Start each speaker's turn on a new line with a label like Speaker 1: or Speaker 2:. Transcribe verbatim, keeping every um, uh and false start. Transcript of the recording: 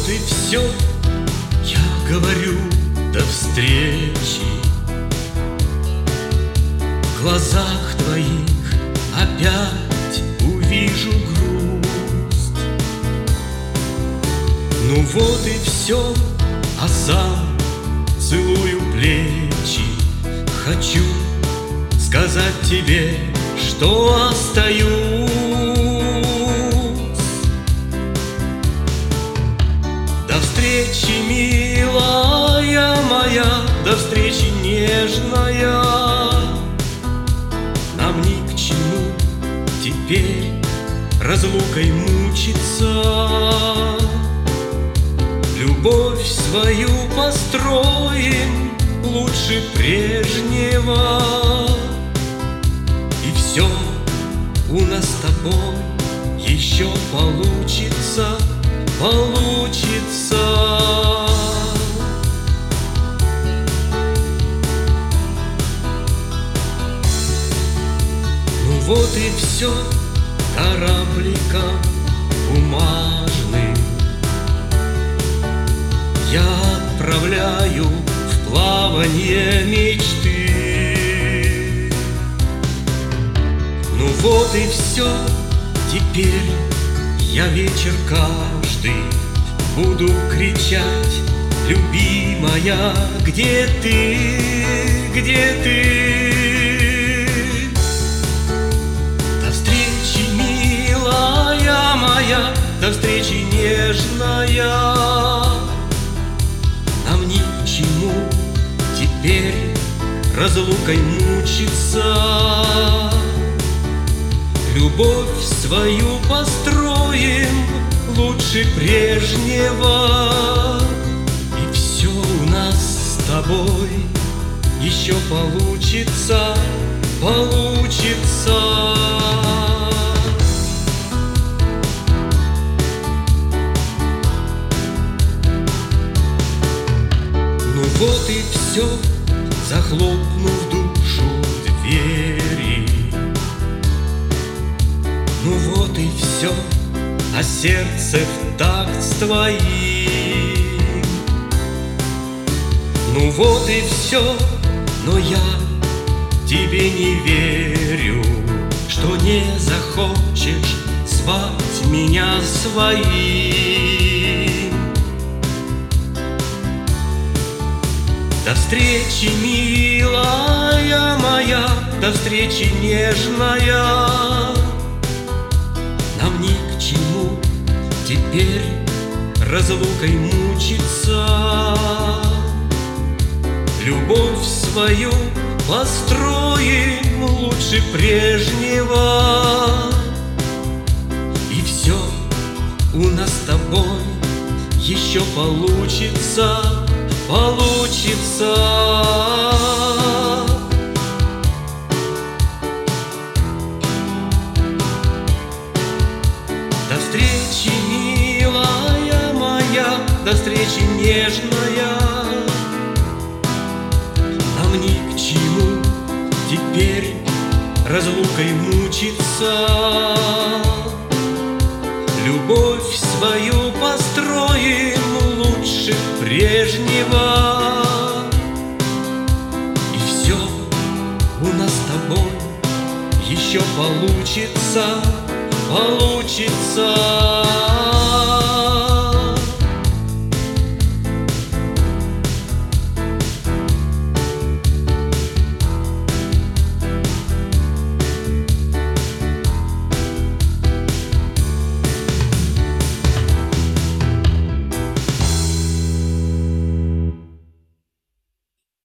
Speaker 1: вот и все, я говорю до встречи. В глазах твоих опять увижу грусть. Ну вот и все, а сам целую плечи. Хочу сказать тебе, что остаюсь. До встречи, милая моя, до встречи, нежная. Нам ни к чему теперь разлукой мучиться. Любовь свою построим лучше прежнего. И все у нас с тобой еще получится, получится. Ну вот и все корабликом бумажным я отправляю в плавание мечты. Ну вот и все, теперь я вечер каждый буду кричать: любимая, где ты, где ты? До встречи, милая моя, до встречи, нежная. Нам ни к чему теперь разлукой мучиться. Любовь свою построим лучше прежнего. И все у нас с тобой еще получится, получится. Ну вот и все, захлопнув душу двери. Ну вот и все, а сердце в такт с твоим. Ну вот и все, но я тебе не верю, что не захочешь звать меня своим. До встречи, милая моя, до встречи, нежная. Нам ни к чему теперь разлукой мучиться. Любовь свою построим лучше прежнего. И все у нас с тобой еще получится, получится. До встречи, милая моя, до встречи, нежная. Нам ни к чему теперь разлукой мучиться. Любовь свою построим лучше прежнего. И все у нас с тобой еще получится, получится.